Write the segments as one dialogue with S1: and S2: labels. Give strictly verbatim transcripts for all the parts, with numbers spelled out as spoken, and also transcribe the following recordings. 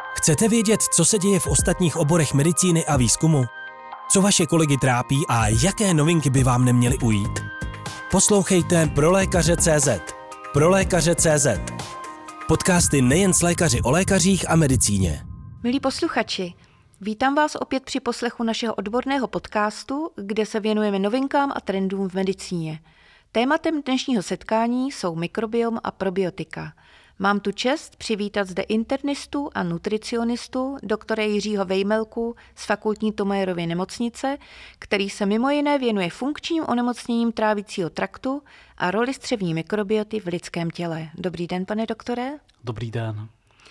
S1: Chcete vědět, co se děje v ostatních oborech medicíny a výzkumu? Co vaše kolegy trápí a jaké novinky by vám neměly ujít? Poslouchejte Pro lékaře tečka cé zet. Pro lékaře tečka cé zet. Podcasty nejen s lékaři o lékařích a medicíně.
S2: Milí posluchači, vítám vás opět při poslechu našeho odborného podcastu, kde se věnujeme novinkám a trendům v medicíně. Tématem dnešního setkání jsou mikrobiom a probiotika. Mám tu čest přivítat zde internistu a nutricionistu doktora Jiřího Vejmelku z Fakultní Thomayerovy nemocnice, který se mimo jiné věnuje funkčním onemocněním trávicího traktu a roli střevní mikrobioty v lidském těle. Dobrý den, pane doktore.
S3: Dobrý den.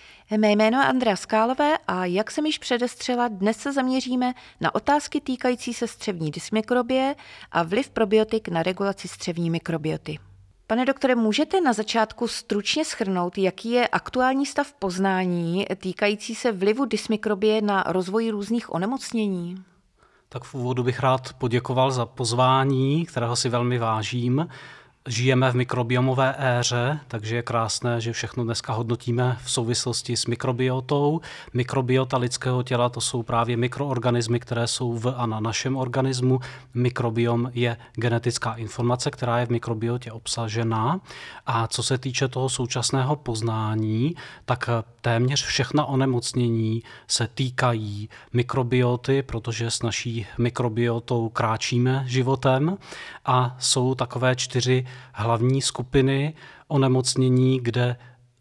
S2: Mé jméno je Andrea Skálové a jak jsem již předestřela, dnes se zaměříme na otázky týkající se střevní dysmikrobie a vliv probiotik na regulaci střevní mikrobioty. Pane doktore, můžete na začátku stručně shrnout, jaký je aktuální stav poznání týkající se vlivu dysmikrobie na rozvoj různých onemocnění?
S3: Tak v úvodu bych rád poděkoval za pozvání, kterého si velmi vážím. Žijeme v mikrobiomové éře, takže je krásné, že všechno dneska hodnotíme v souvislosti s mikrobiotou. Mikrobiota lidského těla to jsou právě mikroorganismy, které jsou v a na našem organismu. Mikrobiom je genetická informace, která je v mikrobiotě obsažená. A co se týče toho současného poznání, tak téměř všechna onemocnění se týkají mikrobioty, protože s naší mikrobiotou kráčíme životem a jsou takové čtyři hlavní skupiny onemocnění, kde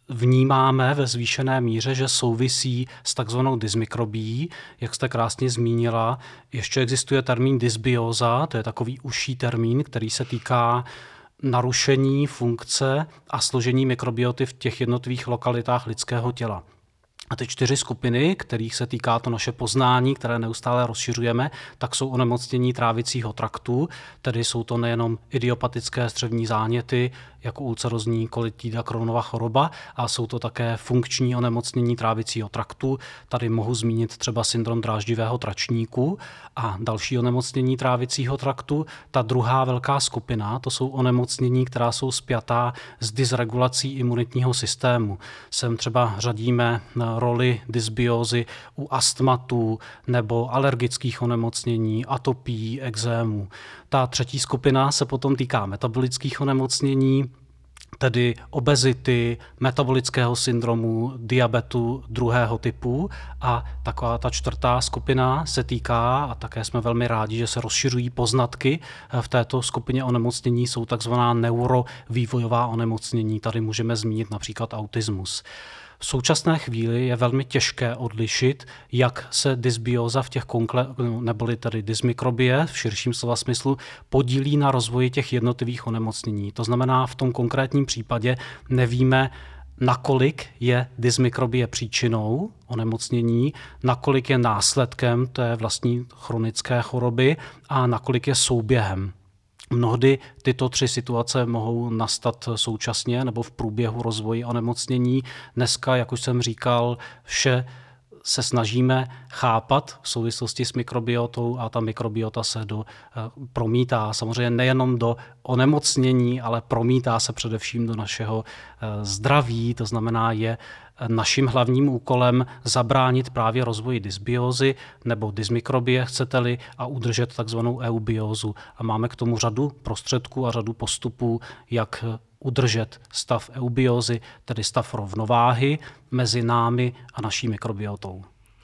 S3: vnímáme ve zvýšené míře, že souvisí s takzvanou dysmikrobií. Jak jste krásně zmínila, ještě existuje termín dysbióza, to je takový užší termín, který se týká narušení funkce a složení mikrobioty v těch jednotlivých lokalitách lidského těla. A ty čtyři skupiny, kterých se týká to naše poznání, které neustále rozšiřujeme, tak jsou onemocnění trávicího traktu, tedy jsou to nejenom idiopatické střevní záněty, jako ulcerozní kolitida Crohnova choroba, a jsou to také funkční onemocnění trávicího traktu. Tady mohu zmínit třeba syndrom dráždivého tračníku a další onemocnění trávicího traktu. Ta druhá velká skupina, to jsou onemocnění, která jsou spjatá s dysregulací imunitního systému. Sem třeba řadíme roli dysbiózy u astmatu nebo alergických onemocnění, atopií, ekzému. Ta třetí skupina se potom týká metabolických onemocnění, tedy obezity, metabolického syndromu, diabetu druhého typu, a taková ta čtvrtá skupina se týká, a také jsme velmi rádi, že se rozšiřují poznatky v této skupině onemocnění, jsou takzvaná neurovývojová onemocnění. Tady můžeme zmínit například autismus. V současné chvíli je velmi těžké odlišit, jak se dysbióza v těch konkle- neboli tedy dysmikrobie v širším slova smyslu podílí na rozvoji těch jednotlivých onemocnění. To znamená, v tom konkrétním případě nevíme, nakolik je dysmikrobie příčinou onemocnění, nakolik je následkem té vlastní chronické choroby a nakolik je souběhem. Mnohdy tyto tři situace mohou nastat současně nebo v průběhu rozvoje onemocnění. Dneska, jak už jsem říkal, vše se snažíme chápat v souvislosti s mikrobiotou a ta mikrobiota se do, promítá samozřejmě nejenom do onemocnění, ale promítá se především do našeho zdraví, to znamená je naším hlavním úkolem zabránit právě rozvoji dysbiózy nebo dysmikrobie, chcete-li, a udržet takzvanou eubiózu. A máme k tomu řadu prostředků a řadu postupů, jak udržet stav eubiózy, tedy stav rovnováhy mezi námi a naší mikrobiotou.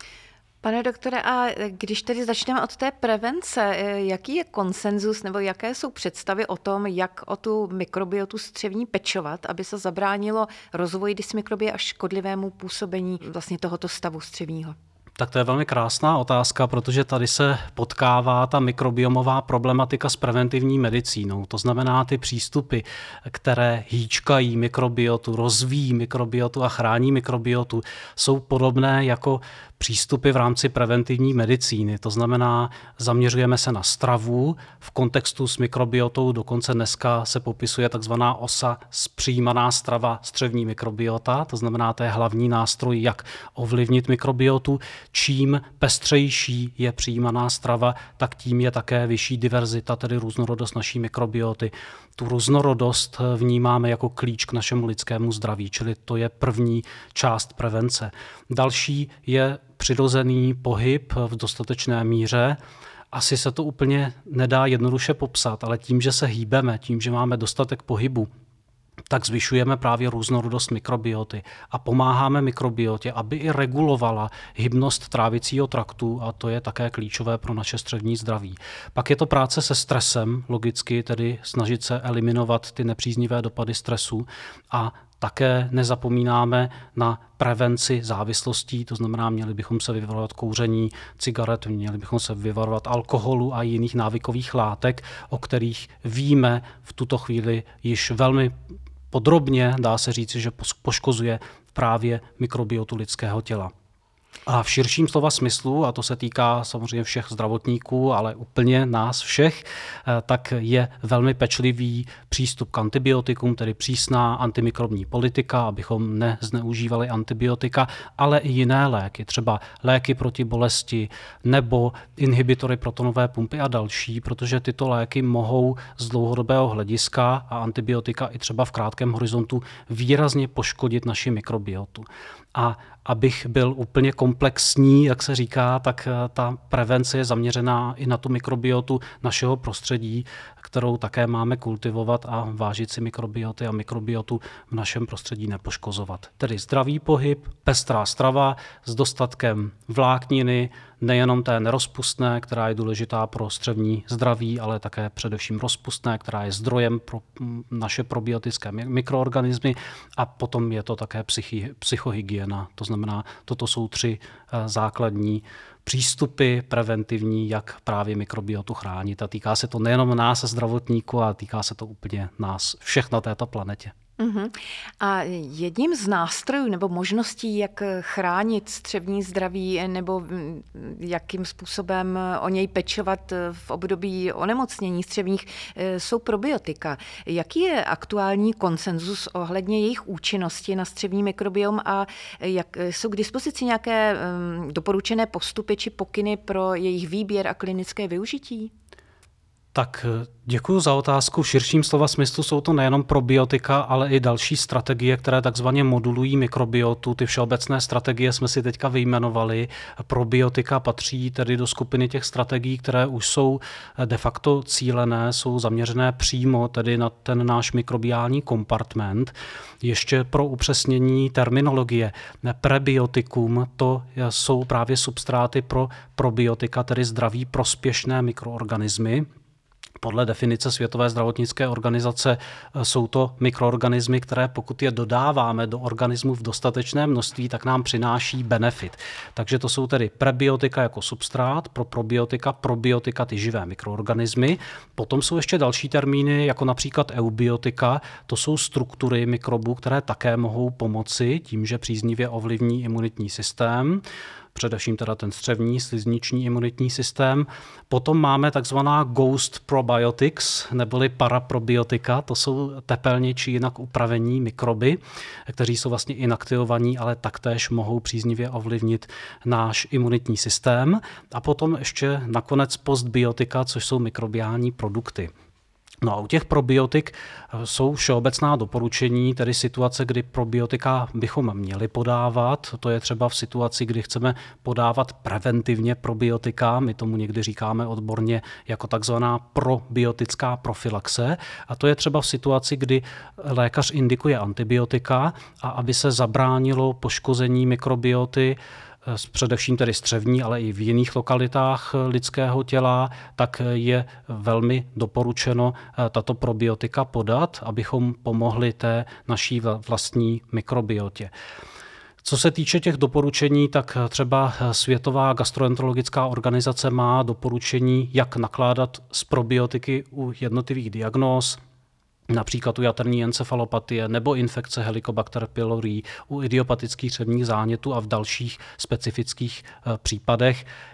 S2: Pane doktore, a když tedy začneme od té prevence, jaký je konsenzus nebo jaké jsou představy o tom, jak o tu mikrobiotu střevní pečovat, aby se zabránilo rozvoji dysmikrobie a škodlivému působení vlastně tohoto stavu střevního?
S3: Tak to je velmi krásná otázka, protože tady se potkává ta mikrobiomová problematika s preventivní medicínou. To znamená, ty přístupy, které hýčkají mikrobiotu, rozvíjí mikrobiotu a chrání mikrobiotu, jsou podobné jako přístupy v rámci preventivní medicíny. To znamená, zaměřujeme se na stravu, v kontextu s mikrobiotou dokonce dneska se popisuje takzvaná osa přijímaná strava střevní mikrobiota, to znamená, to je hlavní nástroj, jak ovlivnit mikrobiotu. Čím pestřejší je přijímaná strava, tak tím je také vyšší diverzita, tedy různorodost naší mikrobioty. Tu různorodost vnímáme jako klíč k našemu lidskému zdraví, čili to je první část prevence. Další je přirozený pohyb v dostatečné míře. Asi se to úplně nedá jednoduše popsat, ale tím, že se hýbeme, tím, že máme dostatek pohybu, tak zvyšujeme právě různorodost mikrobioty a pomáháme mikrobiotě, aby i regulovala hybnost trávicího traktu, a to je také klíčové pro naše střevní zdraví. Pak je to práce se stresem, logicky tedy snažit se eliminovat ty nepříznivé dopady stresu, a také nezapomínáme na prevenci závislostí, to znamená, měli bychom se vyvarovat kouření cigaret, měli bychom se vyvarovat alkoholu a jiných návykových látek, o kterých víme v tuto chvíli již velmi podrobně, dá se říci, že poškozuje právě mikrobiotu lidského těla. A v širším slova smyslu, a to se týká samozřejmě všech zdravotníků, ale úplně nás všech, tak je velmi pečlivý přístup k antibiotikům, tedy přísná antimikrobní politika, abychom nezneužívali antibiotika, ale i jiné léky, třeba léky proti bolesti nebo inhibitory protonové pumpy a další, protože tyto léky mohou z dlouhodobého hlediska a antibiotika i třeba v krátkém horizontu výrazně poškodit naši mikrobiotu. A abych byl úplně komplexní, jak se říká, tak ta prevence je zaměřená i na tu mikrobiotu našeho prostředí, kterou také máme kultivovat a vážit si mikrobioty a mikrobiotu v našem prostředí nepoškozovat. Tedy zdravý pohyb, pestrá strava s dostatkem vlákniny, nejenom té nerozpustné, která je důležitá pro střevní zdraví, ale také především rozpustné, která je zdrojem pro naše probiotické mikroorganismy, a potom je to také psychi, psychohygiena. To znamená, toto jsou tři základní přístupy preventivní, jak právě mikrobiotu chránit. A týká se to nejenom nás, zdravotníků, ale týká se to úplně nás všech na této planetě.
S2: Uhum. A jedním z nástrojů nebo možností, jak chránit střevní zdraví nebo jakým způsobem o něj pečovat v období onemocnění střevních, jsou probiotika. Jaký je aktuální konsenzus ohledně jejich účinnosti na střevní mikrobiom a jak jsou k dispozici nějaké doporučené postupy či pokyny pro jejich výběr a klinické využití?
S3: Tak děkuji za otázku. V širším slova smyslu jsou to nejenom probiotika, ale i další strategie, které takzvaně modulují mikrobiotu. Ty všeobecné strategie jsme si teďka vyjmenovali. Probiotika patří tedy do skupiny těch strategií, které už jsou de facto cílené, jsou zaměřené přímo tedy na ten náš mikrobiální kompartment. Ještě pro upřesnění terminologie. Prebiotikum, to jsou právě substráty pro probiotika, tedy zdraví prospěšné mikroorganismy. Podle definice Světové zdravotnické organizace jsou to mikroorganismy, které pokud je dodáváme do organismu v dostatečné množství, tak nám přináší benefit. Takže to jsou tedy prebiotika jako substrát, pro probiotika, probiotika ty živé mikroorganismy. Potom jsou ještě další termíny, jako například eubiotika, to jsou struktury mikrobů, které také mohou pomoci tím, že příznivě ovlivní imunitní systém. Především teda ten střevní, slizniční imunitní systém. Potom máme takzvaná ghost probiotics, neboli paraprobiotika, to jsou tepelně či jinak upravení mikroby, kteří jsou vlastně inaktivovaní, ale taktéž mohou příznivě ovlivnit náš imunitní systém. A potom ještě nakonec postbiotika, což jsou mikrobiální produkty. No a u těch probiotik jsou všeobecná doporučení, tedy situace, kdy probiotika bychom měli podávat. To je třeba v situaci, kdy chceme podávat preventivně probiotika. My tomu někdy říkáme odborně jako takzvaná probiotická profylaxe. A to je třeba v situaci, kdy lékař indikuje antibiotika, a aby se zabránilo poškození mikrobioty, především tedy střevní, ale i v jiných lokalitách lidského těla, tak je velmi doporučeno tato probiotika podat, abychom pomohli té naší vlastní mikrobiotě. Co se týče těch doporučení, tak třeba Světová gastroenterologická organizace má doporučení, jak nakládat s probiotiky u jednotlivých diagnóz, například u jaterní encefalopatie nebo infekce Helicobacter pylori, u idiopatických střevních zánětů a v dalších specifických případech.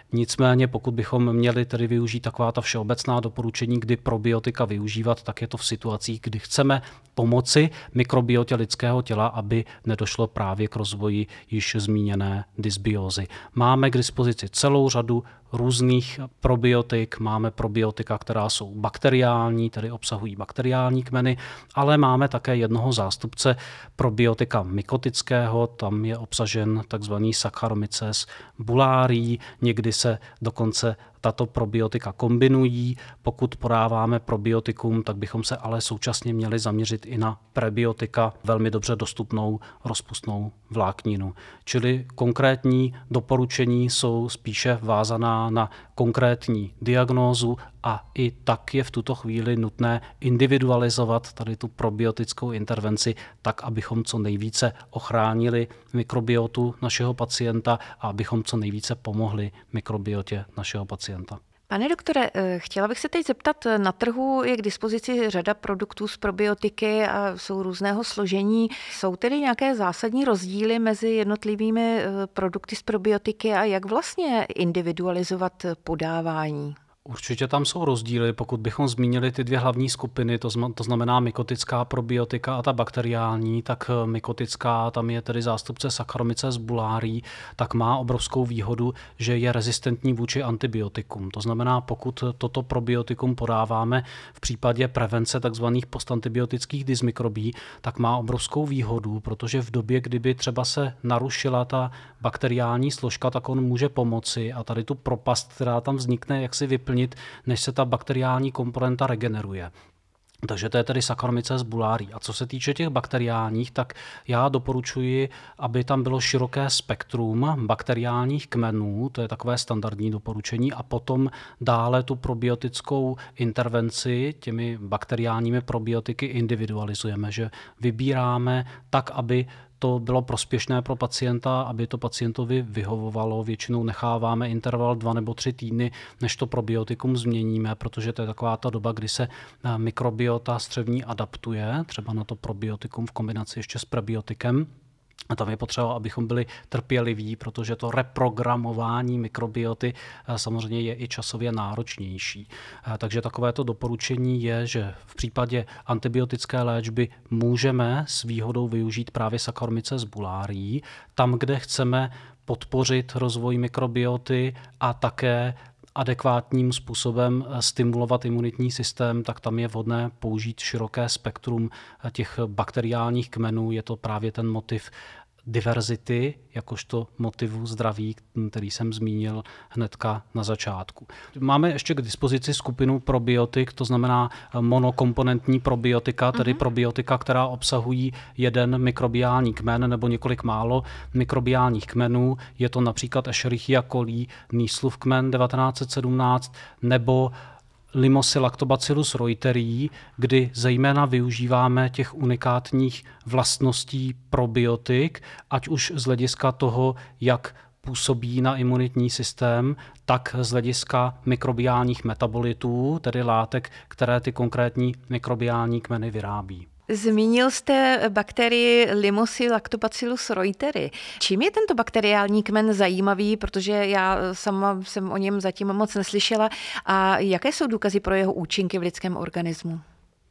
S3: Nicméně pokud bychom měli tedy využít taková ta všeobecná doporučení, kdy probiotika využívat, tak je to v situacích, kdy chceme pomoci mikrobiotě lidského těla, aby nedošlo právě k rozvoji již zmíněné dysbiózy. Máme k dispozici celou řadu různých probiotik, máme probiotika, která jsou bakteriální, tedy obsahují bakteriální kmeny, ale máme také jednoho zástupce probiotika mykotického, tam je obsažen takzvaný Saccharomyces boulardii, někdy se dokonce tato probiotika kombinují. Pokud podáváme probiotikum, tak bychom se ale současně měli zaměřit i na prebiotika, velmi dobře dostupnou rozpustnou vlákninu. Čili konkrétní doporučení jsou spíše vázaná na konkrétní diagnózu a i tak je v tuto chvíli nutné individualizovat tady tu probiotickou intervenci tak, abychom co nejvíce ochránili mikrobiotu našeho pacienta a abychom co nejvíce pomohli mikrobiotě našeho pacienta.
S2: Pane doktore, chtěla bych se teď zeptat, na trhu je k dispozici řada produktů z probiotiky a jsou různého složení. Jsou tedy nějaké zásadní rozdíly mezi jednotlivými produkty z probiotiky a jak vlastně individualizovat podávání?
S3: Určitě tam jsou rozdíly, pokud bychom zmínili ty dvě hlavní skupiny, to znamená mykotická probiotika a ta bakteriální, tak mykotická, tam je tedy zástupce Saccharomyces boulardii, tak má obrovskou výhodu, že je rezistentní vůči antibiotikům. To znamená, pokud toto probiotikum podáváme v případě prevence tzv. Postantibiotických dysmikrobí, tak má obrovskou výhodu, protože v době, kdyby třeba se narušila ta bakteriální složka, tak on může pomoci a tady tu propast, která tam vznikne, jak si vyplnit, než se ta bakteriální komponenta regeneruje. Takže to je tedy Saccharomyces boulardii. A co se týče těch bakteriálních, tak já doporučuji, aby tam bylo široké spektrum bakteriálních kmenů, to je takové standardní doporučení, a potom dále tu probiotickou intervenci těmi bakteriálními probiotiky individualizujeme, že vybíráme tak, aby to bylo prospěšné pro pacienta, aby to pacientovi vyhovovalo. Většinou necháváme interval dva nebo tři týdny, než to probiotikum změníme, protože to je taková ta doba, kdy se mikrobiota střevní adaptuje, třeba na to probiotikum v kombinaci ještě s prebiotikem. A tam je potřeba, abychom byli trpěliví, protože to reprogramování mikrobioty samozřejmě je i časově náročnější. Takže takovéto doporučení je, že v případě antibiotické léčby můžeme s výhodou využít právě Saccharomyces boulardii, tam, kde chceme podpořit rozvoj mikrobioty a také adekvátním způsobem stimulovat imunitní systém, tak tam je vhodné použít široké spektrum těch bakteriálních kmenů. Je to právě ten motiv diverzity, jakožto motivu zdraví, který jsem zmínil hnedka na začátku. Máme ještě k dispozici skupinu probiotik, to znamená monokomponentní probiotika, tedy mm-hmm. probiotika, která obsahují jeden mikrobiální kmen nebo několik málo mikrobiálních kmenů. Je to například Escherichia coli, Nýslův kmen devatenáct set sedmnáct nebo Limosylactobacillus reuteri, kdy zejména využíváme těch unikátních vlastností probiotik, ať už z hlediska toho, jak působí na imunitní systém, tak z hlediska mikrobiálních metabolitů, tedy látek, které ty konkrétní mikrobiální kmeny vyrábí.
S2: Zmínil jste bakterii Limosylactobacillus reuteri. Čím je tento bakteriální kmen zajímavý, protože já sama jsem o něm zatím moc neslyšela, a jaké jsou důkazy pro jeho účinky v lidském organismu?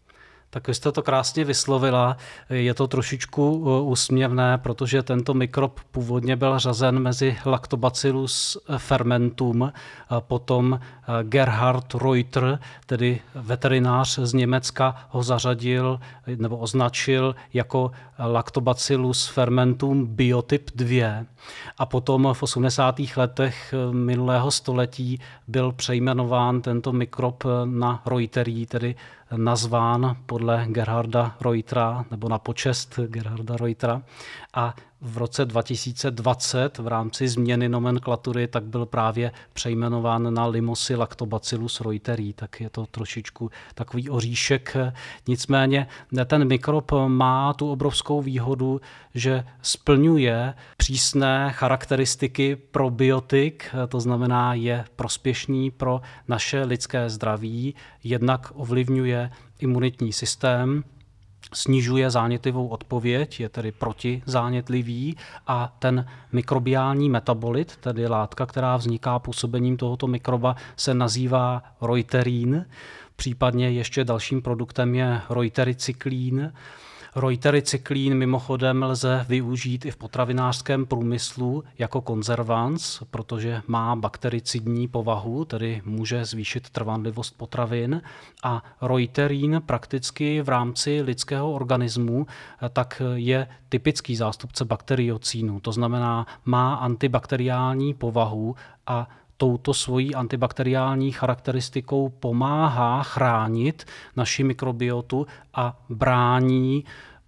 S3: Tak vy jste to krásně vyslovila. Je to trošičku úsměvné, protože tento mikrob původně byl řazen mezi Lactobacillus fermentum, potom Gerhard Reuter, tedy veterinář z Německa, ho zařadil nebo označil jako Lactobacillus fermentum biotyp dva. A potom v osmdesátých letech minulého století byl přejmenován tento mikrob na Reuteri, tedy nazván podle Gerharda Reutera nebo na počest Gerharda Reutera. A v roce dva tisíce dvacet v rámci změny nomenklatury tak byl právě přejmenován na Limosylactobacillus reuteri, tak je to trošičku takový oříšek. Nicméně ten mikrob má tu obrovskou výhodu, že splňuje přísné charakteristiky probiotik, to znamená je prospěšný pro naše lidské zdraví, jednak ovlivňuje imunitní systém, snižuje zánětlivou odpověď, je tedy protizánětlivý a ten mikrobiální metabolit, tedy látka, která vzniká působením tohoto mikroba, se nazývá reuterín. Případně ještě dalším produktem je reutericyklín. Reutericyklín mimochodem lze využít i v potravinářském průmyslu jako konzervans, protože má baktericidní povahu, tedy může zvýšit trvanlivost potravin. A reuterín prakticky v rámci lidského organismu tak je typický zástupce bakteriocínu, to znamená má antibakteriální povahu a touto svojí antibakteriální charakteristikou pomáhá chránit naši mikrobiotu a brání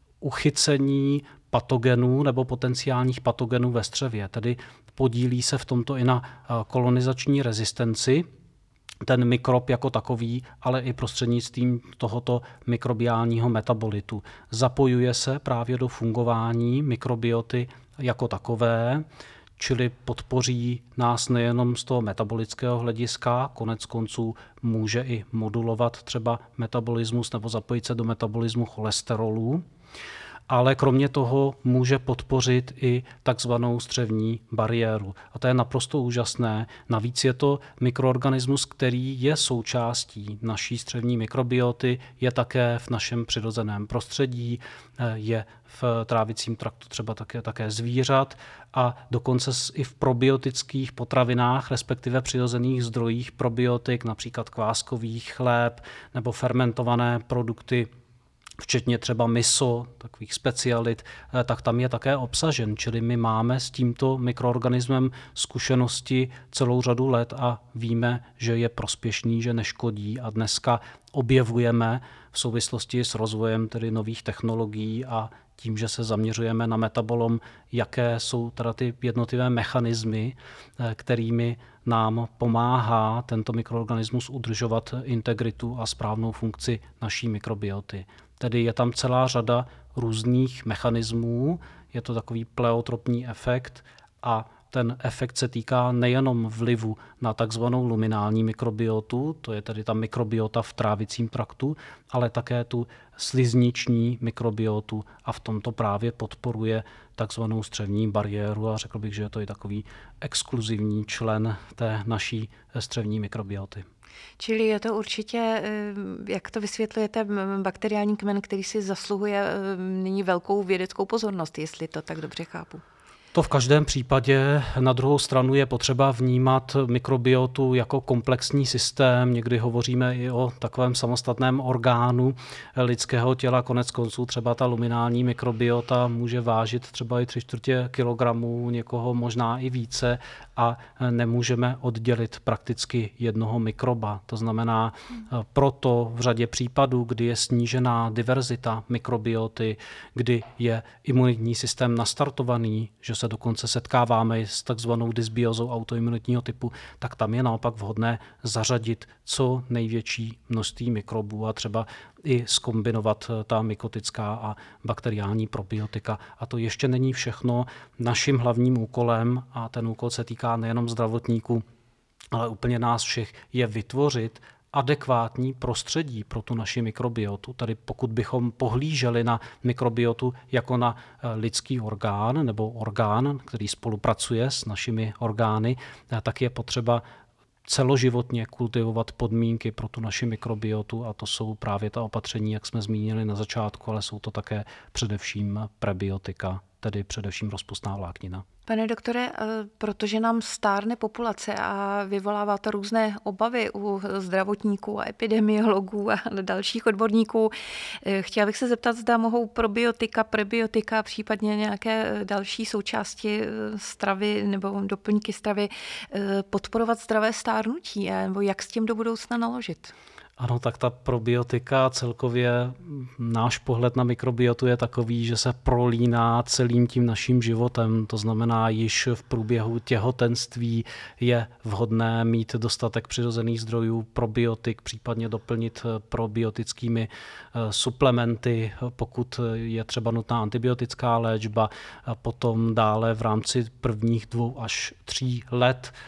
S3: uchycení patogenů nebo potenciálních patogenů ve střevě. Tedy podílí se v tomto i na kolonizační rezistenci, ten mikrob jako takový, ale i prostřednictvím tohoto mikrobiálního metabolitu. Zapojuje se právě do fungování mikrobioty jako takové, čili podpoří nás nejenom z toho metabolického hlediska, konec konců může i modulovat třeba metabolismus nebo zapojit se do metabolismu cholesterolu, ale kromě toho může podpořit i takzvanou střevní bariéru. A to je naprosto úžasné. Navíc je to mikroorganismus, který je součástí naší střevní mikrobioty, je také v našem přirozeném prostředí, je v trávicím traktu třeba také, také zvířat a dokonce i v probiotických potravinách, respektive přirozených zdrojích probiotik, například kváskový chléb nebo fermentované produkty, včetně třeba miso, takových specialit, tak tam je také obsažen. Čili my máme s tímto mikroorganismem zkušenosti celou řadu let a víme, že je prospěšný, že neškodí a dneska objevujeme v souvislosti s rozvojem tedy nových technologií a tím, že se zaměřujeme na metabolom, jaké jsou teda ty jednotlivé mechanismy, kterými nám pomáhá tento mikroorganismus udržovat integritu a správnou funkci naší mikrobioty. Tedy je tam celá řada různých mechanismů, je to takový pleotropní efekt a ten efekt se týká nejenom vlivu na takzvanou luminální mikrobiotu, to je tedy ta mikrobiota v trávicím traktu, ale také tu slizniční mikrobiotu a v tomto právě podporuje takzvanou střevní bariéru a řekl bych, že je to i takový exkluzivní člen té naší střevní mikrobioty.
S2: Čili je to určitě, jak to vysvětlujete, bakteriální kmen, který si zasluhuje nyní velkou vědeckou pozornost, jestli to tak dobře chápu.
S3: To v každém případě. Na druhou stranu je potřeba vnímat mikrobiotu jako komplexní systém. Někdy hovoříme i o takovém samostatném orgánu lidského těla. Konec konců třeba ta luminální mikrobiota může vážit třeba i tři čtvrtě kilogramů, někoho možná i více a nemůžeme oddělit prakticky jednoho mikroba. To znamená, proto v řadě případů, kdy je snížená diverzita mikrobioty, kdy je imunitní systém nastartovaný, že se dokonce setkáváme s takzvanou dysbiózou autoimunitního typu, tak tam je naopak vhodné zařadit co největší množství mikrobů a třeba i zkombinovat ta mykotická a bakteriální probiotika. A to ještě není všechno. Naším hlavním úkolem, a ten úkol se týká nejenom zdravotníků, ale úplně nás všech, je vytvořit adekvátní prostředí pro tu naši mikrobiotu. Tady pokud bychom pohlíželi na mikrobiotu jako na lidský orgán nebo orgán, který spolupracuje s našimi orgány, tak je potřeba celoživotně kultivovat podmínky pro tu naši mikrobiotu a to jsou právě ta opatření, jak jsme zmínili na začátku, ale jsou to také především prebiotika, tedy především rozpustná vláknina.
S2: Pane doktore, protože nám stárne populace a vyvolává to různé obavy u zdravotníků a epidemiologů a dalších odborníků, chtěla bych se zeptat, zda mohou probiotika, prebiotika, případně nějaké další součásti stravy nebo doplňky stravy podporovat zdravé stárnutí, nebo jak s tím do budoucna naložit?
S3: Ano, tak ta probiotika, celkově náš pohled na mikrobiotu je takový, že se prolíná celým tím naším životem. To znamená, již v průběhu těhotenství je vhodné mít dostatek přirozených zdrojů probiotik, případně doplnit probiotickými suplementy, pokud je třeba nutná antibiotická léčba. Potom dále v rámci prvních dvou až tří let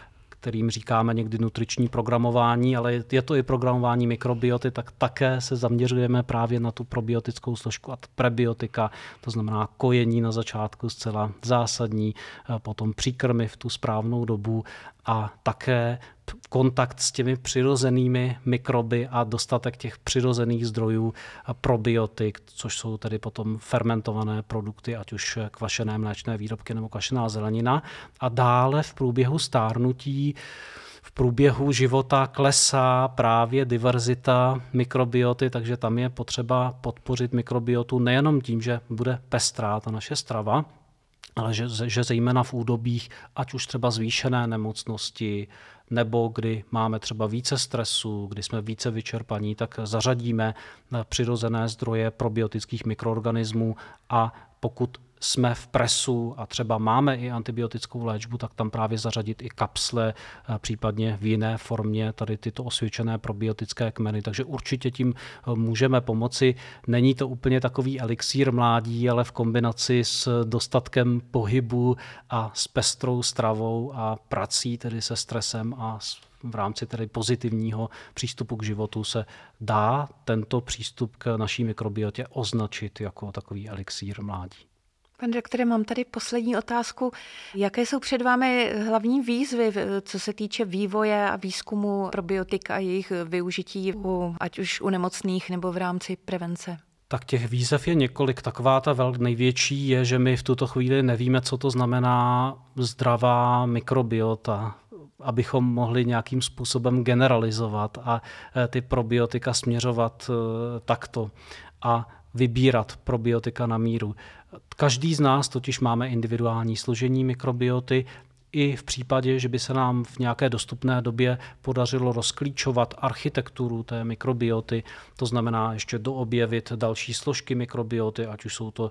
S3: kterým říkáme někdy nutriční programování, ale je to i programování mikrobioty, tak také se zaměřujeme právě na tu probiotickou složku a prebiotika, to znamená kojení na začátku zcela zásadní, potom příkrmy v tu správnou dobu a také kontakt s těmi přirozenými mikroby a dostatek těch přirozených zdrojů probiotik, což jsou tedy potom fermentované produkty, ať už kvašené mléčné výrobky nebo kvašená zelenina. A dále v průběhu stárnutí, v průběhu života klesá právě diverzita mikrobioty, takže tam je potřeba podpořit mikrobiotu nejenom tím, že bude pestrá ta naše strava, ale že, že zejména v údobích, ať už třeba zvýšené nemocnosti, nebo kdy máme třeba více stresu, kdy jsme více vyčerpaní, tak zařadíme přirozené zdroje probiotických mikroorganismů a pokud jsme v presu a třeba máme i antibiotickou léčbu, tak tam právě zařadit i kapsle, případně v jiné formě tady tyto osvědčené probiotické kmeny. Takže určitě tím můžeme pomoci. Není to úplně takový elixír mládí, ale v kombinaci s dostatkem pohybu a s pestrou stravou a prací, tedy se stresem a v rámci tedy pozitivního přístupu k životu se dá tento přístup k naší mikrobiotě označit jako takový elixír mládí.
S2: Pane doktore, mám tady poslední otázku. Jaké jsou před vámi hlavní výzvy, co se týče vývoje a výzkumu probiotik a jejich využití, u, ať už u nemocných nebo v rámci prevence?
S3: Tak těch výzev je několik. Taková ta vel největší je, že my v tuto chvíli nevíme, co to znamená zdravá mikrobiota, abychom mohli nějakým způsobem generalizovat a ty probiotika směřovat takto a vybírat probiotika na míru. Každý z nás totiž máme individuální složení mikrobioty. I v případě, že by se nám v nějaké dostupné době podařilo rozklíčovat architekturu té mikrobioty, to znamená ještě doobjevit další složky mikrobioty, ať už jsou to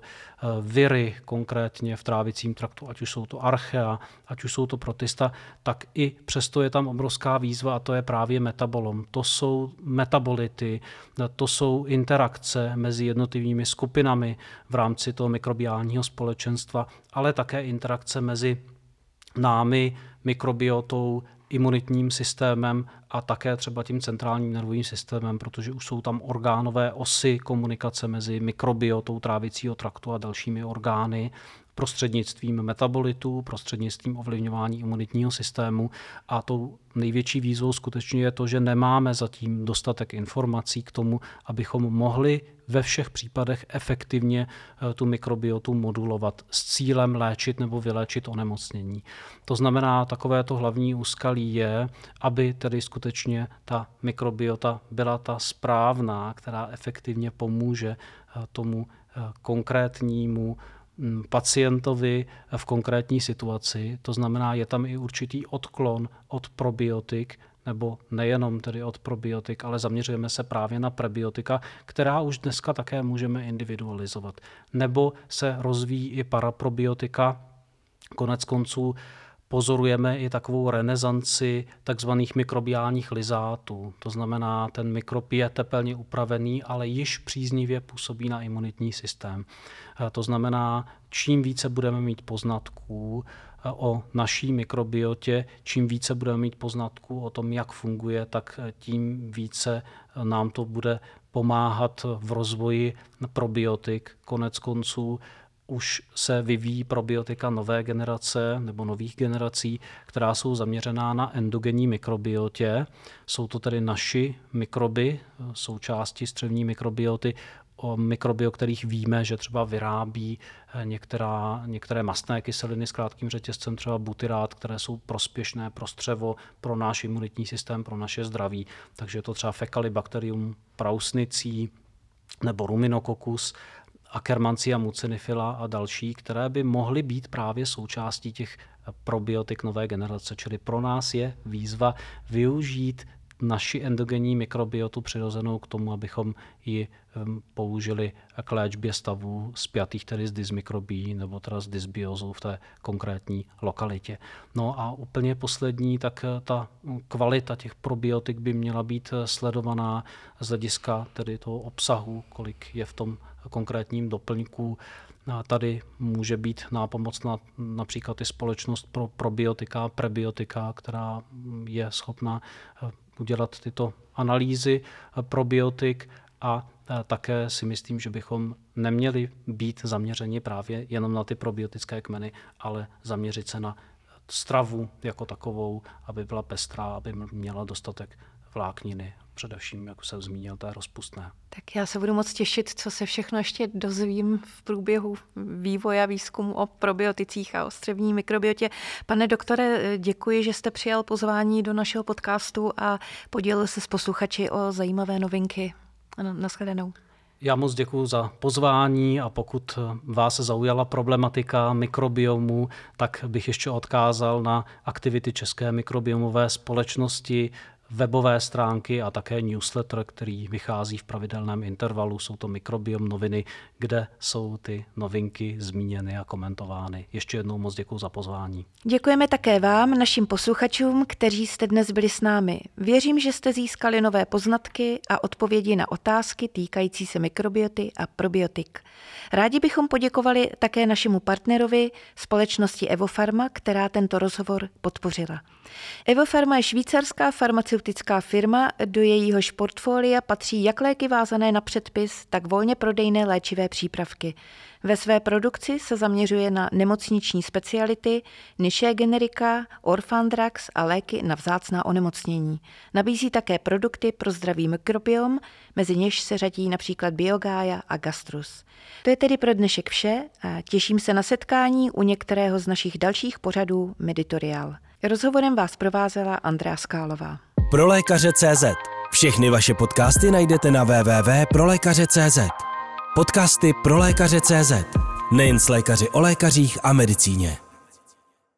S3: viry konkrétně v trávicím traktu, ať už jsou to archea, ať už jsou to protista, tak i přesto je tam obrovská výzva a to je právě metabolom. To jsou metabolity, to jsou interakce mezi jednotlivými skupinami v rámci toho mikrobiálního společenstva, ale také interakce mezi námi, mikrobiotou, imunitním systémem a také třeba tím centrálním nervovým systémem, protože už jsou tam orgánové osy komunikace mezi mikrobiotou trávicího traktu a dalšími orgány prostřednictvím metabolitů, prostřednictvím ovlivňování imunitního systému a tou největší výzvou skutečně je to, že nemáme zatím dostatek informací k tomu, abychom mohli ve všech případech efektivně tu mikrobiotu modulovat s cílem léčit nebo vyléčit onemocnění. To znamená, takovéto hlavní úskalí je, aby tedy skutečně ta mikrobiota byla ta správná, která efektivně pomůže tomu konkrétnímu pacientovi v konkrétní situaci. To znamená, je tam i určitý odklon od probiotik, nebo nejenom tedy od probiotik, ale zaměřujeme se právě na prebiotika, která už dneska také můžeme individualizovat. Nebo se rozvíjí i paraprobiotika. Konec konců pozorujeme i takovou renesanci takzvaných mikrobiálních lizátů. To znamená, ten mikrob je tepelně upravený, ale již příznivě působí na imunitní systém. To znamená, čím více budeme mít poznatků o naší mikrobiotě, čím více budeme mít poznatků o tom, jak funguje, tak tím více nám to bude pomáhat v rozvoji probiotik. Konec konců už se vyvíjí probiotika nové generace nebo nových generací, která jsou zaměřená na endogenní mikrobiotě. Jsou to tedy naši mikroby, součásti střevní mikrobioty, o mikroby, o kterých víme, že třeba vyrábí některá, některé mastné kyseliny s krátkým řetězcem, třeba butyrát, které jsou prospěšné pro střevo, pro náš imunitní systém, pro naše zdraví. Takže je to třeba Fecalibacterium prausnicí nebo Ruminococcus, Akkermansia mucinifila a další, které by mohly být právě součástí těch probiotik nové generace. Čili pro nás je výzva využít naši endogenní mikrobiotu přirozenou k tomu, abychom ji použili k léčbě stavů spjatých tedy s dysmikrobí nebo teda s dysbiózou v té konkrétní lokalitě. No a úplně poslední, tak ta kvalita těch probiotik by měla být sledovaná z hlediska tedy toho obsahu, kolik je v tom konkrétním doplňku A tady může být nápomocná například i společnost pro probiotika, prebiotika, která je schopna udělat tyto analýzy probiotik, a také si myslím, že bychom neměli být zaměřeni právě jenom na ty probiotické kmeny, ale zaměřit se na stravu jako takovou, aby byla pestrá, aby měla dostatek vlákniny, především, jak jsem zmínil, té rozpustné.
S2: Tak já se budu moc těšit, co se všechno ještě dozvím v průběhu vývoje a výzkumu o probioticích a o střevní mikrobiotě. Pane doktore, děkuji, že jste přijal pozvání do našeho podcastu a podělil se s posluchači o zajímavé novinky. Nashledanou.
S3: Já moc děkuji za pozvání, a pokud vás zaujala problematika mikrobiomu, tak bych ještě odkázal na aktivity České mikrobiomové společnosti, webové stránky a také newsletter, který vychází v pravidelném intervalu. Jsou to Mikrobiom noviny, kde jsou ty novinky zmíněny a komentovány. Ještě jednou moc děkuji za pozvání.
S2: Děkujeme také vám, našim posluchačům, kteří jste dnes byli s námi. Věřím, že jste získali nové poznatky a odpovědi na otázky týkající se mikrobioty a probiotik. Rádi bychom poděkovali také našemu partnerovi, společnosti Evofarma, která tento rozhovor podpořila. Evofarma je švýcarská farmaceutická firma, do jejíhož portfolia patří jak léky vázané na předpis, tak volně prodejné léčivé přípravky. Ve své produkci se zaměřuje na nemocniční speciality, niché generika, orphan drugs a léky na vzácná onemocnění. Nabízí také produkty pro zdravý mikrobiom, mezi něž se řadí například Biogaia a Gastrus. To je tedy pro dnešek vše a těším se na setkání u některého z našich dalších pořadů Meditorial. Rozhovorem vás provázela Andrea Skálová.
S1: Pro lékaře tečka cé zet. Všechny vaše podcasty najdete na w w w tečka pro lékaře tečka cé zet. Podcasty pro lékaře tečka cé zet. Nejen s lékaři o lékařích a medicíně.